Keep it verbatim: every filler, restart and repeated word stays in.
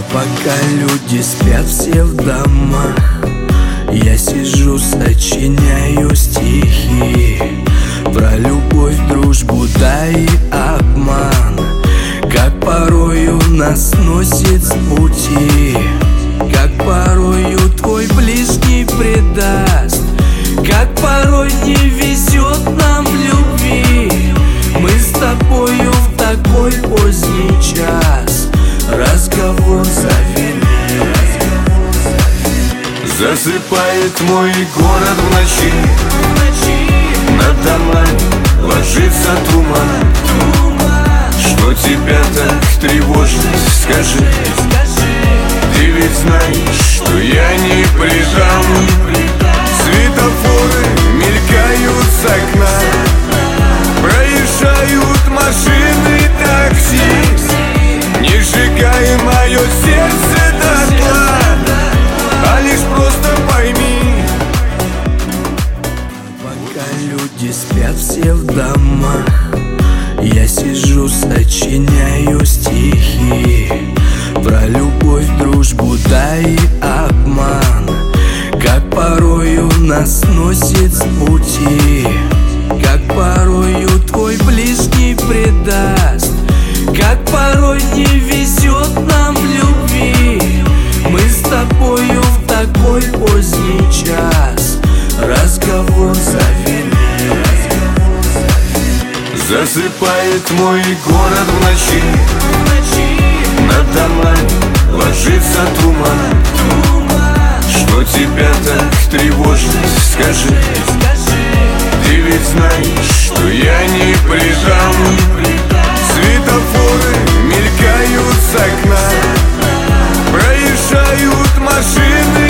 Пока люди спят все в домах, я сижу, сочиняю стихи про любовь, дружбу, да и обман. Как порою нас носит с пути, как порою твой ближний предаст, как порой не везет нам в любви. Мы с тобою в такой поздний час разговор завели. Засыпает мой город в ночи, над домами ложится туман. Что тебя так тревожит, скажи? Ты ведь знаешь, что я не предам. Светофоры мелькают с окна, проезжают машины, такси, не сжигай мое сердце дотла, а лишь просто пойми. Пока люди спят все в домах, я сижу, сочиняю стихи про любовь, дружбу, да и обман. Как порою нас носит с пути, как порою твой ближний предаст, как порой не везет нам в любви. Мы с тобою в такой поздний час разговор завели. Засыпает мой город в ночи, над домами ложится туман. Что тебя так тревожит, скажи? Ты ведь знаешь, что я не предам. Светофоры мелькают с окна, проезжают машины,